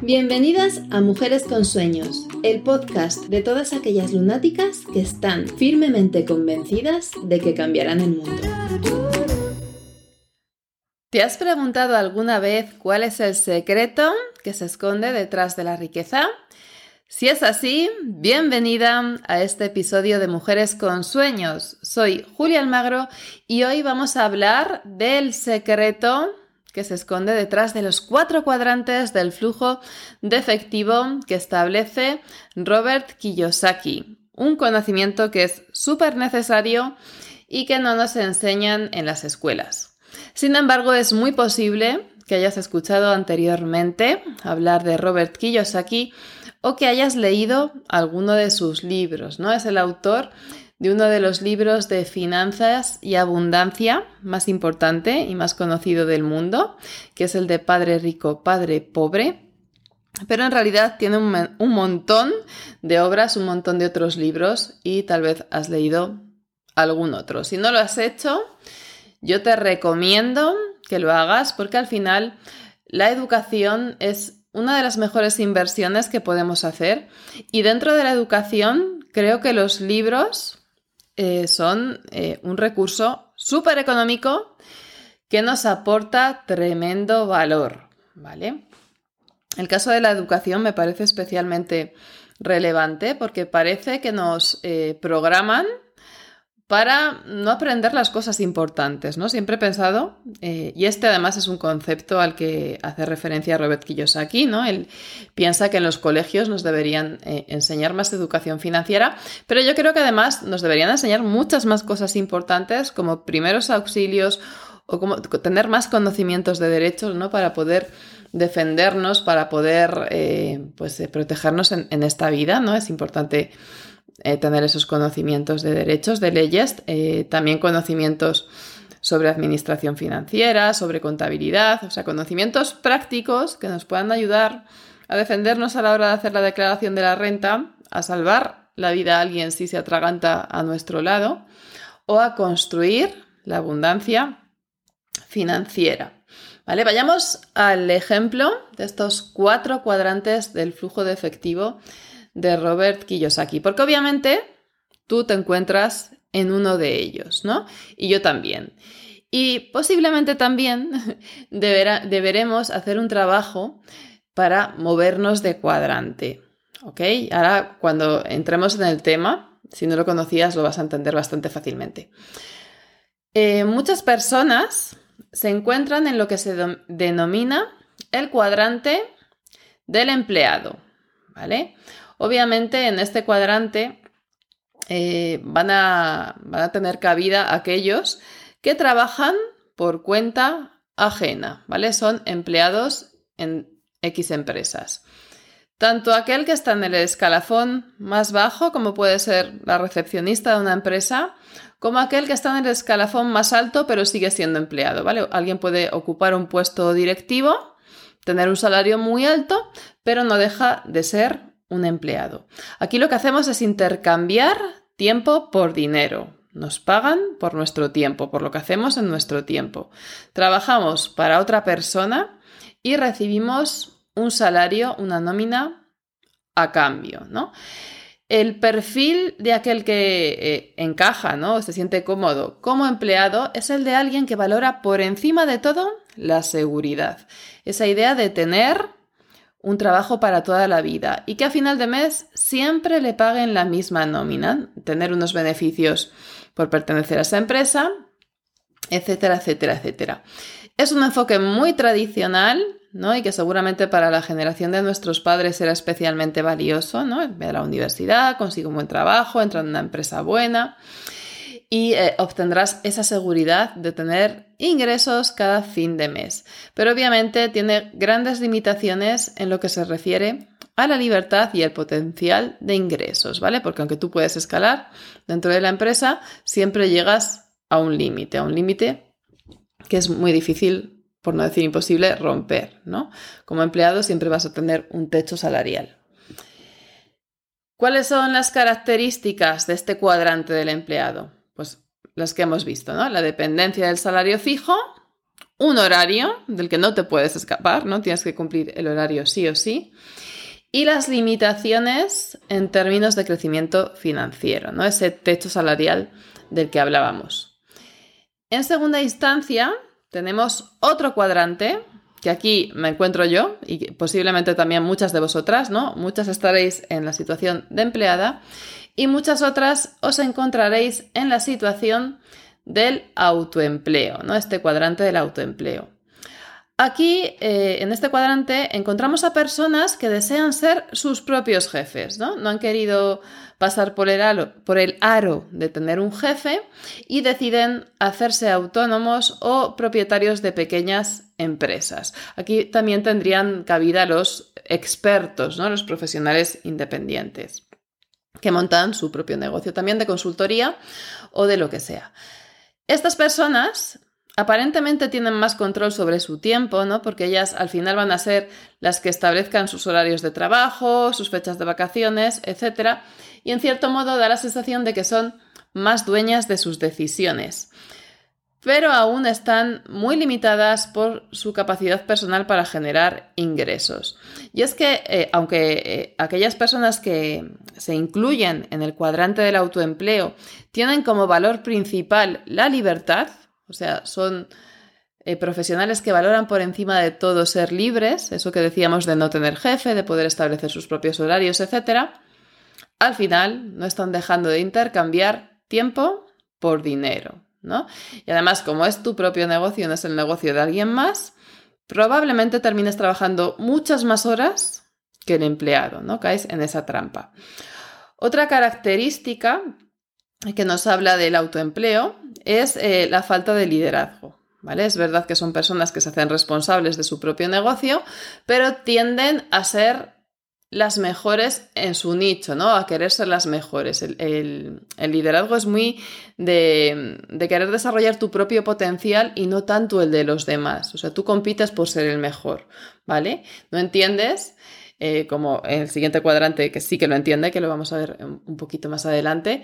Bienvenidas a Mujeres con Sueños, el podcast de todas aquellas lunáticas que están firmemente convencidas de que cambiarán el mundo. ¿Te has preguntado alguna vez cuál es el secreto que se esconde detrás de la riqueza? Si es así, bienvenida a este episodio de Mujeres con Sueños. Soy Julia Almagro y hoy vamos a hablar del secreto que se esconde detrás de los 4 cuadrantes del flujo de efectivo que establece Robert Kiyosaki. Un conocimiento que es súper necesario y que no nos enseñan en las escuelas. Sin embargo, es muy posible que hayas escuchado anteriormente hablar de Robert Kiyosaki o que hayas leído alguno de sus libros, ¿no? Es el autor de uno de los libros de finanzas y abundancia más importante y más conocido del mundo, que es el de Padre Rico, Padre Pobre. Pero en realidad tiene un montón de obras, un montón de otros libros y tal vez has leído algún otro. Si no lo has hecho, yo te recomiendo que lo hagas porque al final la educación es una de las mejores inversiones que podemos hacer y dentro de la educación creo que los libros son un recurso súper económico que nos aporta tremendo valor, ¿vale? El caso de la educación me parece especialmente relevante porque parece que nos programan para no aprender las cosas importantes, ¿no? Siempre he pensado, y este además es un concepto al que hace referencia Robert Kiyosaki, ¿no? Él piensa que en los colegios nos deberían enseñar más educación financiera, pero yo creo que además nos deberían enseñar muchas más cosas importantes como primeros auxilios o como tener más conocimientos de derechos, ¿no? Para poder defendernos, para poder protegernos en esta vida, ¿no? Es importante tener esos conocimientos de derechos, de leyes, también conocimientos sobre administración financiera, sobre contabilidad, o sea, conocimientos prácticos que nos puedan ayudar a defendernos a la hora de hacer la declaración de la renta, a salvar la vida a alguien si se atraganta a nuestro lado o a construir la abundancia financiera. ¿Vale? Vayamos al ejemplo de estos 4 cuadrantes del flujo de efectivo de Robert Kiyosaki, porque obviamente tú te encuentras en uno de ellos, ¿no? Y yo también. Y posiblemente también deberemos hacer un trabajo para movernos de cuadrante, ¿ok? Ahora, cuando entremos en el tema, si no lo conocías, lo vas a entender bastante fácilmente. Muchas personas se encuentran en lo que se denomina el cuadrante del empleado, ¿vale? Obviamente en este cuadrante van a tener cabida aquellos que trabajan por cuenta ajena, ¿vale? Son empleados en X empresas. Tanto aquel que está en el escalafón más bajo, como puede ser la recepcionista de una empresa, como aquel que está en el escalafón más alto pero sigue siendo empleado, ¿vale? Alguien puede ocupar un puesto directivo, tener un salario muy alto, pero no deja de ser un empleado. Aquí lo que hacemos es intercambiar tiempo por dinero. Nos pagan por nuestro tiempo, por lo que hacemos en nuestro tiempo. Trabajamos para otra persona y recibimos un salario, una nómina a cambio, ¿no? El perfil de aquel que encaja, ¿no? Se siente cómodo como empleado es el de alguien que valora por encima de todo la seguridad. Esa idea de tener un trabajo para toda la vida y que a final de mes siempre le paguen la misma nómina, tener unos beneficios por pertenecer a esa empresa, etcétera, etcétera, etcétera. Es un enfoque muy tradicional, ¿no? Y que seguramente para la generación de nuestros padres era especialmente valioso, ¿no? Ve a la universidad, consigue un buen trabajo, entra en una empresa buena y obtendrás esa seguridad de tener ingresos cada fin de mes. Pero obviamente tiene grandes limitaciones en lo que se refiere a la libertad y el potencial de ingresos, ¿vale? Porque aunque tú puedes escalar dentro de la empresa, siempre llegas a un límite que es muy difícil, por no decir imposible, romper, ¿no? Como empleado siempre vas a tener un techo salarial. ¿Cuáles son las características de este cuadrante del empleado? Pues las que hemos visto, ¿no? La dependencia del salario fijo un horario del que no te puedes escapar, ¿no? Tienes que cumplir el horario sí o sí. Y las limitaciones en términos de crecimiento financiero, ¿no? Ese techo salarial del que hablábamos. En segunda instancia, tenemos otro cuadrante, que aquí me encuentro yo y posiblemente también muchas de vosotras, ¿no? Muchas estaréis en la situación de empleada y muchas otras os encontraréis en la situación del autoempleo, ¿no? Este cuadrante del autoempleo. Aquí, en este cuadrante, encontramos a personas que desean ser sus propios jefes, ¿no? No han querido pasar por el aro de tener un jefe y deciden hacerse autónomos o propietarios de pequeñas empresas. Aquí también tendrían cabida los expertos, ¿no? Los profesionales independientes que montan su propio negocio, también de consultoría o de lo que sea. Estas personas aparentemente tienen más control sobre su tiempo, ¿no? Porque ellas al final van a ser las que establezcan sus horarios de trabajo, sus fechas de vacaciones, etc. Y en cierto modo da la sensación de que son más dueñas de sus decisiones. Pero aún están muy limitadas por su capacidad personal para generar ingresos. Y es que, aunque aquellas personas que se incluyen en el cuadrante del autoempleo tienen como valor principal la libertad, o sea, son profesionales que valoran por encima de todo ser libres, eso que decíamos de no tener jefe, de poder establecer sus propios horarios, etc. Al final no están dejando de intercambiar tiempo por dinero, ¿no? Y además, como es tu propio negocio, no es el negocio de alguien más, probablemente termines trabajando muchas más horas que el empleado, ¿no? Caes en esa trampa. Otra característica que nos habla del autoempleo es la falta de liderazgo, ¿vale? Es verdad que son personas que se hacen responsables de su propio negocio, pero tienden a ser las mejores en su nicho, ¿no? A querer ser las mejores. El liderazgo es muy de querer desarrollar tu propio potencial y no tanto el de los demás. O sea, tú compites por ser el mejor, ¿vale? ¿No entiendes? Como en el siguiente cuadrante, que sí que lo entiende, que lo vamos a ver un poquito más adelante,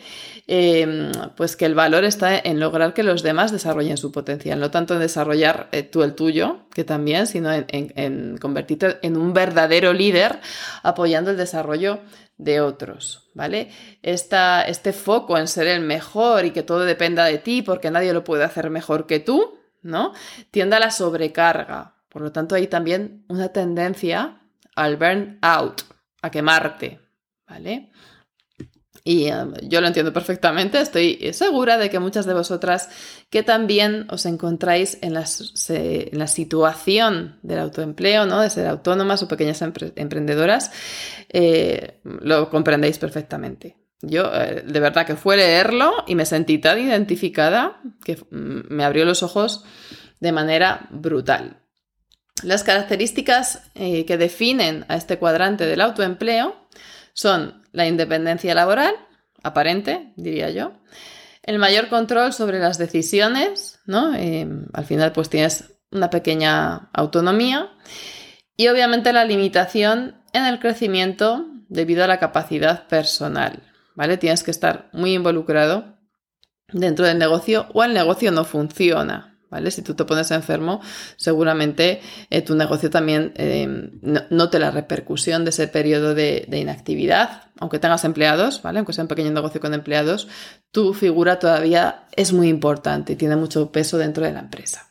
pues que el valor está en lograr que los demás desarrollen su potencial, no tanto en desarrollar tú el tuyo, que también, sino en convertirte en un verdadero líder apoyando el desarrollo de otros, ¿vale? Este foco en ser el mejor y que todo dependa de ti porque nadie lo puede hacer mejor que tú, ¿no? Tiende a la sobrecarga. Por lo tanto, hay también una tendencia al burnout, a quemarte, ¿vale? Y yo lo entiendo perfectamente, estoy segura de que muchas de vosotras que también os encontráis en la situación del autoempleo, ¿no? De ser autónomas o pequeñas emprendedoras, lo comprendéis perfectamente. Yo, de verdad que fue leerlo y me sentí tan identificada que me abrió los ojos de manera brutal. Las características que definen a este cuadrante del autoempleo son la independencia laboral, aparente, diría yo, el mayor control sobre las decisiones, ¿no? Al final pues tienes una pequeña autonomía y obviamente la limitación en el crecimiento debido a la capacidad personal, ¿vale? Tienes que estar muy involucrado dentro del negocio o el negocio no funciona, ¿vale? Si tú te pones enfermo, seguramente tu negocio también note la repercusión de ese periodo de inactividad. Aunque tengas empleados, ¿vale? Aunque sea un pequeño negocio con empleados, tu figura todavía es muy importante y tiene mucho peso dentro de la empresa.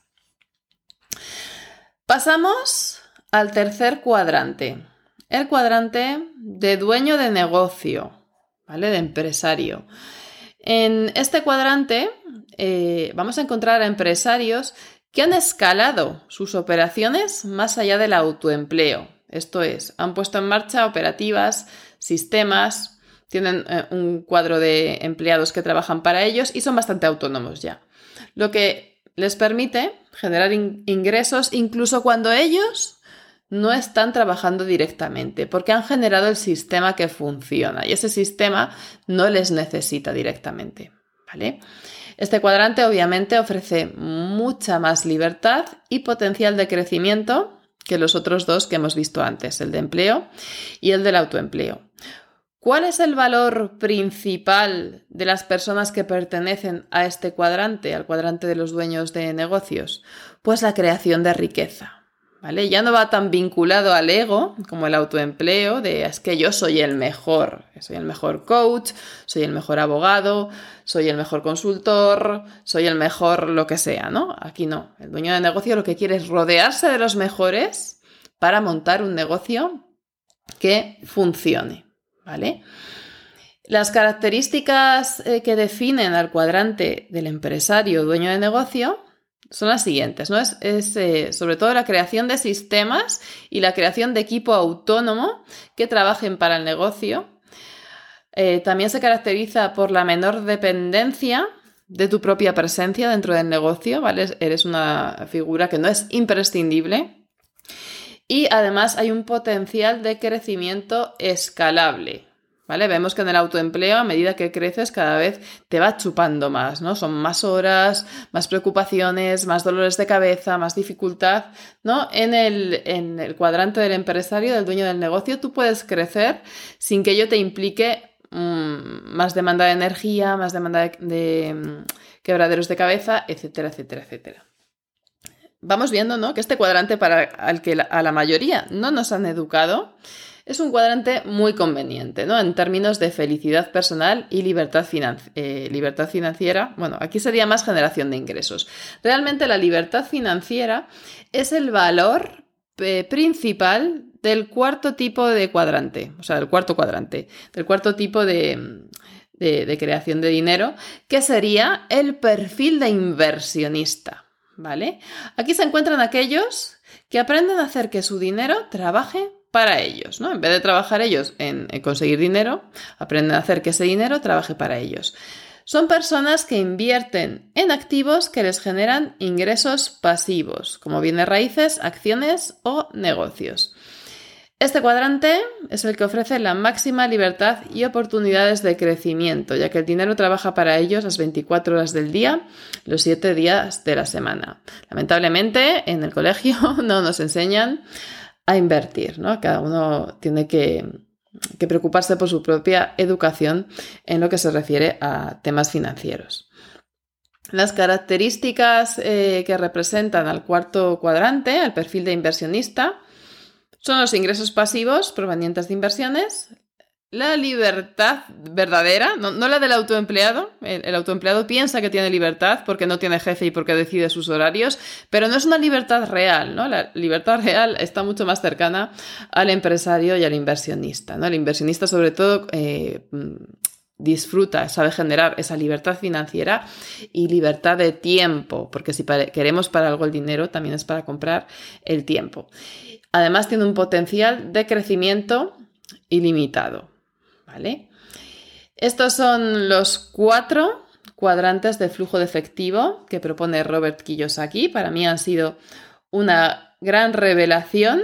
Pasamos al tercer cuadrante, el cuadrante de dueño de negocio, ¿vale? De empresario. En este cuadrante vamos a encontrar a empresarios que han escalado sus operaciones más allá del autoempleo. Esto es, han puesto en marcha operativas, sistemas, tienen un cuadro de empleados que trabajan para ellos y son bastante autónomos ya. Lo que les permite generar ingresos incluso cuando ellos no están trabajando directamente, porque han generado el sistema que funciona y ese sistema no les necesita directamente, ¿vale? Este cuadrante obviamente ofrece mucha más libertad y potencial de crecimiento que los otros dos que hemos visto antes, el de empleo y el del autoempleo. ¿Cuál es el valor principal de las personas que pertenecen a este cuadrante, al cuadrante de los dueños de negocios? Pues la creación de riqueza, ¿vale? Ya no va tan vinculado al ego como el autoempleo, de es que yo soy el mejor coach, soy el mejor abogado, soy el mejor consultor, soy el mejor lo que sea, ¿no? Aquí no. El dueño de negocio lo que quiere es rodearse de los mejores para montar un negocio que funcione, ¿vale? Las características que definen al cuadrante del empresario dueño de negocio son las siguientes, ¿no? Es sobre todo la creación de sistemas y la creación de equipo autónomo que trabajen para el negocio. También se caracteriza por la menor dependencia de tu propia presencia dentro del negocio, ¿vale? Eres una figura que no es imprescindible. Y además hay un potencial de crecimiento escalable, ¿vale? Vemos que en el autoempleo, a medida que creces, cada vez te va chupando más, ¿no? Son más horas, más preocupaciones, más dolores de cabeza, más dificultad, ¿no? En el cuadrante del empresario, del dueño del negocio, tú puedes crecer sin que ello te implique más demanda de energía, más demanda de quebraderos de cabeza, etcétera, etcétera, etcétera. Vamos viendo, ¿no?, que este cuadrante a la mayoría no nos han educado es un cuadrante muy conveniente, ¿no?, en términos de felicidad personal y libertad financiera. Bueno, aquí sería más generación de ingresos. Realmente la libertad financiera es el valor principal del cuarto tipo de cuadrante, o sea, del cuarto cuadrante, del cuarto tipo de creación de dinero, que sería el perfil de inversionista. ¿Vale? Aquí se encuentran aquellos que aprenden a hacer que su dinero trabaje para ellos, ¿no? En vez de trabajar ellos en conseguir dinero, aprenden a hacer que ese dinero trabaje para ellos. Son personas que invierten en activos que les generan ingresos pasivos, como bienes raíces, acciones o negocios. Este cuadrante es el que ofrece la máxima libertad y oportunidades de crecimiento, ya que el dinero trabaja para ellos las 24 horas del día, los 7 días de la semana. Lamentablemente, en el colegio no nos enseñan a invertir, ¿no? Cada uno tiene que preocuparse por su propia educación en lo que se refiere a temas financieros. Las características que representan al cuarto cuadrante, al perfil de inversionista, son los ingresos pasivos provenientes de inversiones, la libertad verdadera, no la del autoempleado. El autoempleado piensa que tiene libertad porque no tiene jefe y porque decide sus horarios, pero no es una libertad real, ¿no? La libertad real está mucho más cercana al empresario y al inversionista, ¿no? El inversionista, sobre todo, disfruta, sabe generar esa libertad financiera y libertad de tiempo, porque si queremos para algo el dinero, también es para comprar el tiempo. Además, tiene un potencial de crecimiento ilimitado, ¿vale? Estos son los 4 cuadrantes de flujo de efectivo que propone Robert Kiyosaki. Para mí han sido una gran revelación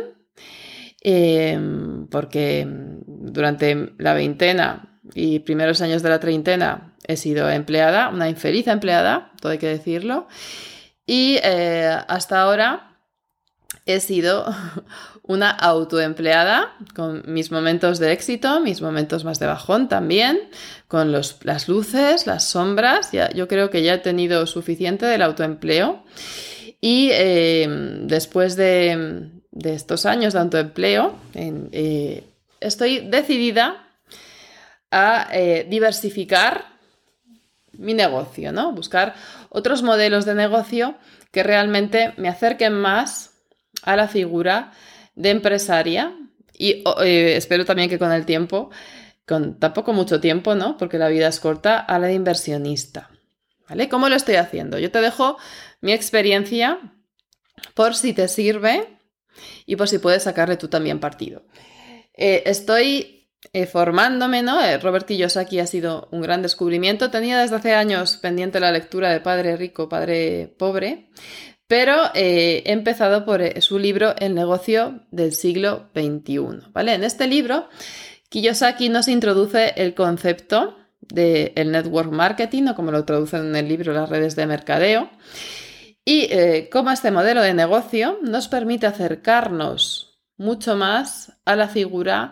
porque durante la veintena y primeros años de la treintena he sido empleada, una infeliz empleada, todo hay que decirlo, y hasta ahora he sido una autoempleada con mis momentos de éxito, mis momentos más de bajón también, con las luces, las sombras. Yo creo que ya he tenido suficiente del autoempleo y después de estos años de autoempleo estoy decidida a diversificar mi negocio, ¿no? Buscar otros modelos de negocio que realmente me acerquen más a la figura de empresaria y espero también que con el tiempo, con tampoco mucho tiempo, ¿no?, porque la vida es corta, a la de inversionista, ¿vale? ¿Cómo lo estoy haciendo? Yo te dejo mi experiencia por si te sirve y por si puedes sacarle tú también partido. Estoy formándome, ¿no? Robert Kiyosaki ha sido un gran descubrimiento. Tenía desde hace años pendiente la lectura de Padre Rico, Padre Pobre, pero he empezado por su libro El negocio del siglo XXI, ¿vale? En este libro, Kiyosaki nos introduce el concepto del network marketing, o como lo traducen en el libro, las redes de mercadeo, y cómo este modelo de negocio nos permite acercarnos mucho más a la figura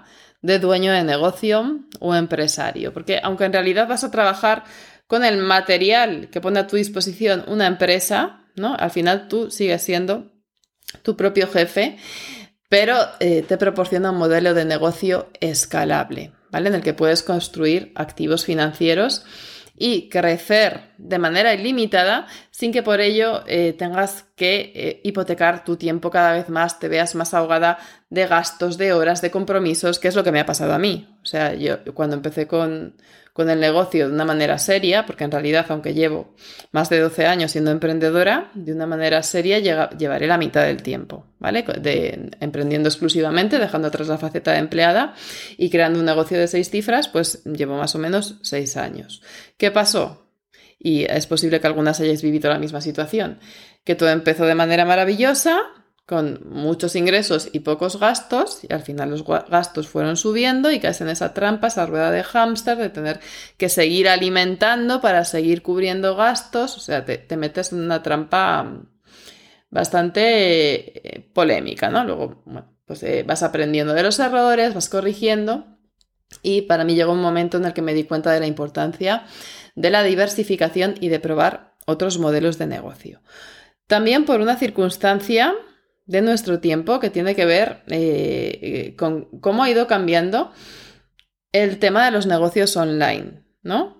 de dueño de negocio o empresario. Porque aunque en realidad vas a trabajar con el material que pone a tu disposición una empresa, ¿no? Al final tú sigues siendo tu propio jefe, pero te proporciona un modelo de negocio escalable, ¿vale? En el que puedes construir activos financieros y crecer de manera ilimitada sin que por ello tengas que hipotecar tu tiempo cada vez más, te veas más ahogada de gastos, de horas, de compromisos, que es lo que me ha pasado a mí. O sea, yo cuando empecé con el negocio de una manera seria, porque en realidad, aunque llevo más de 12 años siendo emprendedora, de una manera seria llevaré la mitad del tiempo, ¿vale? Emprendiendo exclusivamente, dejando atrás la faceta de empleada y creando un negocio de 6 cifras, pues llevo más o menos 6 años. ¿Qué pasó? Y es posible que algunas hayáis vivido la misma situación, que todo empezó de manera maravillosa, con muchos ingresos y pocos gastos, y al final los gastos fueron subiendo y caes en esa trampa, esa rueda de hámster de tener que seguir alimentando para seguir cubriendo gastos. O sea, te metes en una trampa bastante polémica, ¿no? Luego, bueno, pues vas aprendiendo de los errores, vas corrigiendo, y para mí llegó un momento en el que me di cuenta de la importancia de la diversificación y de probar otros modelos de negocio. También por una circunstancia de nuestro tiempo que tiene que ver con cómo ha ido cambiando el tema de los negocios online, ¿no?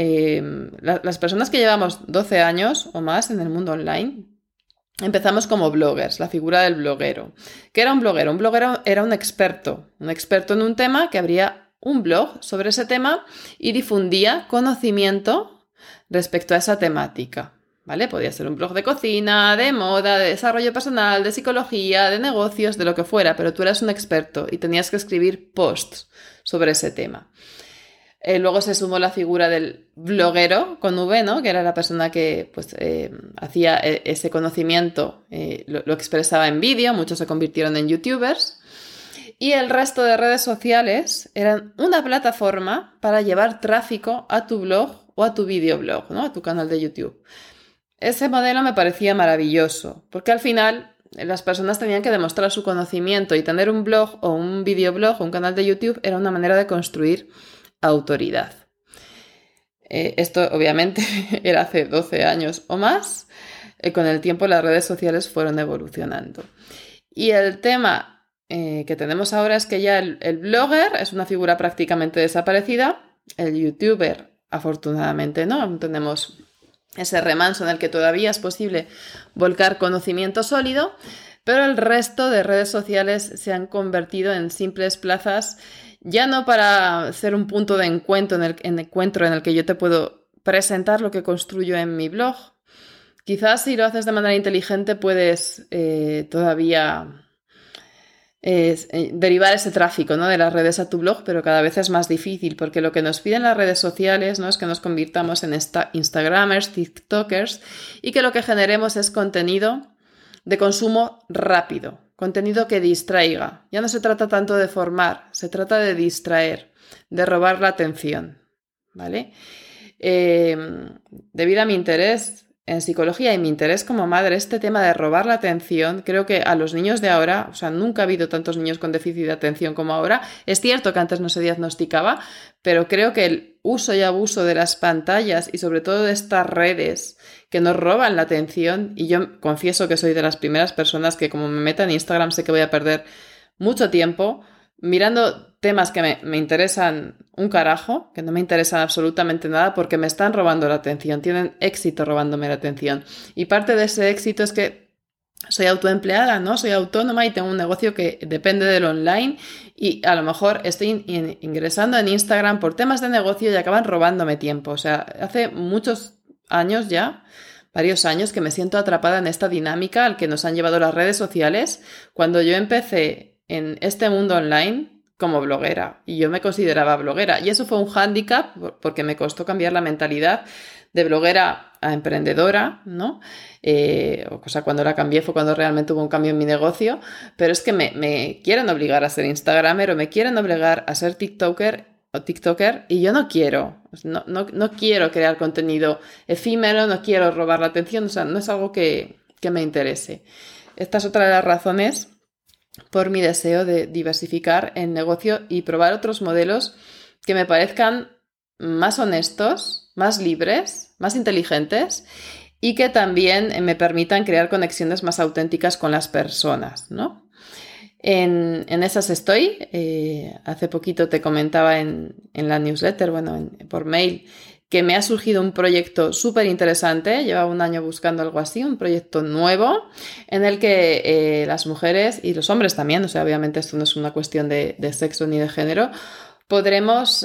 Las personas que llevamos 12 años o más en el mundo online empezamos como bloggers, la figura del bloguero. ¿Qué era un bloguero? Un bloguero era un experto en un tema que abría un blog sobre ese tema y difundía conocimiento respecto a esa temática. ¿Vale? Podía ser un blog de cocina, de moda, de desarrollo personal, de psicología, de negocios, de lo que fuera, pero tú eras un experto y tenías que escribir posts sobre ese tema. Luego se sumó la figura del bloguero con V, ¿no? Que era la persona que pues, hacía ese conocimiento, lo expresaba en vídeo, muchos se convirtieron en youtubers. Y el resto de redes sociales eran una plataforma para llevar tráfico a tu blog o a tu videoblog, ¿no? A tu canal de YouTube. Ese modelo me parecía maravilloso, porque al final las personas tenían que demostrar su conocimiento y tener un blog o un videoblog o un canal de YouTube era una manera de construir autoridad. Esto obviamente era hace 12 años o más. Con el tiempo las redes sociales fueron evolucionando. Y el tema que tenemos ahora es que ya el blogger es una figura prácticamente desaparecida. El youtuber, afortunadamente, no. Aún tenemos ese remanso en el que todavía es posible volcar conocimiento sólido, pero el resto de redes sociales se han convertido en simples plazas, ya no para ser un punto de encuentro en el que yo te puedo presentar lo que construyo en mi blog. Quizás si lo haces de manera inteligente puedes todavía derivar ese tráfico, ¿no? de las redes a tu blog, pero cada vez es más difícil porque lo que nos piden las redes sociales, ¿no? es que nos convirtamos en Instagramers, TikTokers y que lo que generemos es contenido de consumo rápido, contenido que distraiga. Ya no se trata tanto de formar, se trata de distraer, de robar la atención, ¿vale? Debido a mi interés en psicología y mi interés como madre, este tema de robar la atención, creo que a los niños de ahora, o sea, nunca ha habido tantos niños con déficit de atención como ahora. Es cierto que antes no se diagnosticaba, pero creo que el uso y abuso de las pantallas y sobre todo de estas redes que nos roban la atención, y yo confieso que soy de las primeras personas que como me meta en Instagram sé que voy a perder mucho tiempo mirando temas que me interesan un carajo, que no me interesan absolutamente nada porque me están robando la atención, tienen éxito robándome la atención. Y parte de ese éxito es que soy autoempleada, ¿no? Soy autónoma y tengo un negocio que depende del online y a lo mejor estoy ingresando en Instagram por temas de negocio y acaban robándome tiempo. O sea, hace muchos años ya, varios años, que me siento atrapada en esta dinámica al que nos han llevado las redes sociales. Cuando yo empecé en este mundo online como bloguera y yo me consideraba bloguera y eso fue un hándicap porque me costó cambiar la mentalidad de bloguera a emprendedora, ¿no? O sea, cuando la cambié fue cuando realmente hubo un cambio en mi negocio, pero es que me quieren obligar a ser instagramer o me quieren obligar a ser tiktoker y yo no quiero, no quiero crear contenido efímero, no quiero robar la atención, o sea, no es algo que me interese. Esta es otra de las razones por mi deseo de diversificar el negocio y probar otros modelos que me parezcan más honestos, más libres, más inteligentes y que también me permitan crear conexiones más auténticas con las personas, ¿no? En esas estoy. Hace poquito te comentaba en la newsletter, por mail, que me ha surgido un proyecto súper interesante. Llevaba un año buscando algo así, un proyecto nuevo en el que las mujeres y los hombres también, o sea, obviamente esto no es una cuestión de sexo ni de género, tenemos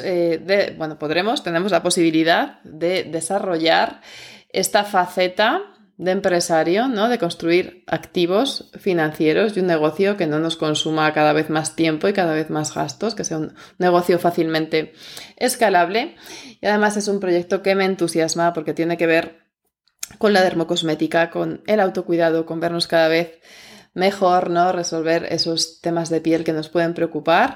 la posibilidad de desarrollar esta faceta de empresario, ¿no? De construir activos financieros y un negocio que no nos consuma cada vez más tiempo y cada vez más gastos, que sea un negocio fácilmente escalable. Y además es un proyecto que me entusiasma porque tiene que ver con la dermocosmética, con el autocuidado, con vernos cada vez mejor, ¿no? Resolver esos temas de piel que nos pueden preocupar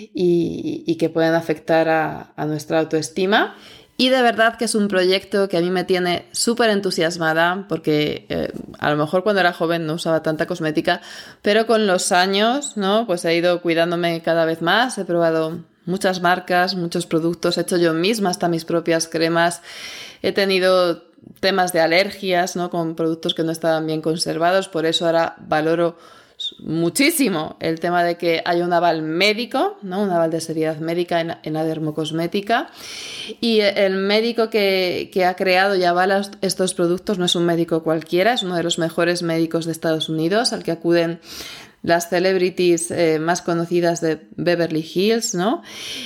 y que pueden afectar a nuestra autoestima. Y de verdad que es un proyecto que a mí me tiene súper entusiasmada porque a lo mejor cuando era joven no usaba tanta cosmética, pero con los años, ¿no? Pues he ido cuidándome cada vez más, he probado muchas marcas, muchos productos, he hecho yo misma hasta mis propias cremas, he tenido temas de alergias, ¿no? Con productos que no estaban bien conservados, por eso ahora valoro muchísimo el tema de que haya un aval médico, ¿no? Un aval de seriedad médica en la dermocosmética, y el médico que ha creado y avala estos productos no es un médico cualquiera, es uno de los mejores médicos de Estados Unidos al que acuden las celebrities más conocidas de Beverly Hills, ¿no?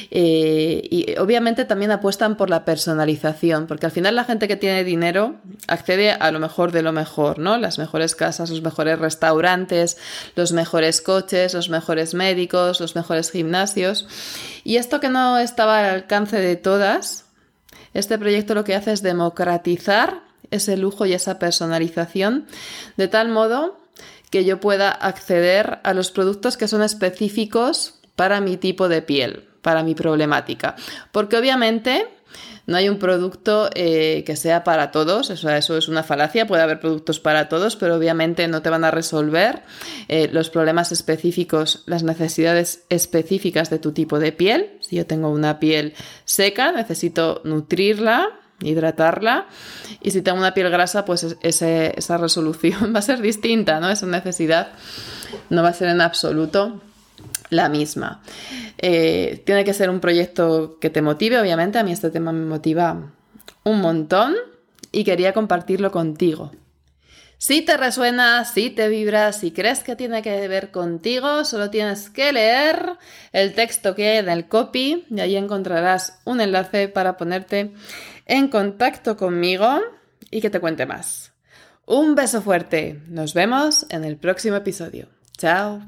Y obviamente también apuestan por la personalización, porque al final la gente que tiene dinero accede a lo mejor de lo mejor, ¿no? Las mejores casas, los mejores restaurantes, los mejores coches, los mejores médicos, los mejores gimnasios. Y esto que no estaba al alcance de todas, este proyecto lo que hace es democratizar ese lujo y esa personalización de tal modo que yo pueda acceder a los productos que son específicos para mi tipo de piel, para mi problemática. Porque obviamente no hay un producto que sea para todos, o sea, eso es una falacia, puede haber productos para todos, pero obviamente no te van a resolver los problemas específicos, las necesidades específicas de tu tipo de piel. Si yo tengo una piel seca, necesito nutrirla, hidratarla, y si tengo una piel grasa, pues esa resolución va a ser distinta, ¿no? Esa necesidad no va a ser en absoluto la misma. Tiene que ser un proyecto que te motive, obviamente. A mí este tema me motiva un montón y quería compartirlo contigo. Si te resuena, si te vibra, si crees que tiene que ver contigo, solo tienes que leer el texto que hay en el copy y ahí encontrarás un enlace para ponerte en contacto conmigo y que te cuente más. Un beso fuerte. Nos vemos en el próximo episodio. Chao.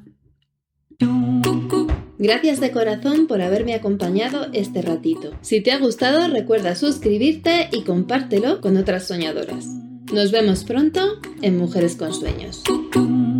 Gracias de corazón por haberme acompañado este ratito. Si te ha gustado, recuerda suscribirte y compártelo con otras soñadoras. Nos vemos pronto en Mujeres con Sueños.